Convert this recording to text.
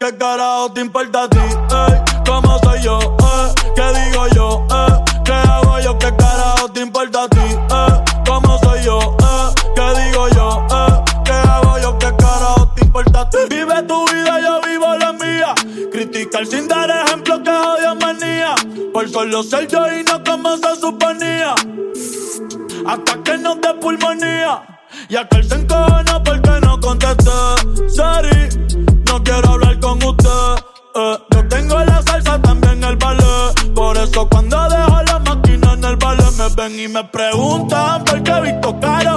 ¿Qué carajo te importa a ti? ¿Cómo soy yo? ¿Qué digo yo? ¿Qué hago yo? ¿Qué carajo te importa a ti? ¿Cómo soy yo? ¿Qué digo yo? ¿Qué hago yo? ¿Qué carajo te importa a ti? Vive tu vida, yo vivo la mía. Criticar sin dar ejemplo que odio manía. Por solo ser yo y no como se suponía. Hasta que nos dé pulmonía. Y aquel se encojona porque no contesté. Sorry, no quiero hablar con usted. Yo tengo la salsa, también el ballet. Por eso cuando dejo la máquina en el ballet me ven y me preguntan por qué he visto caro.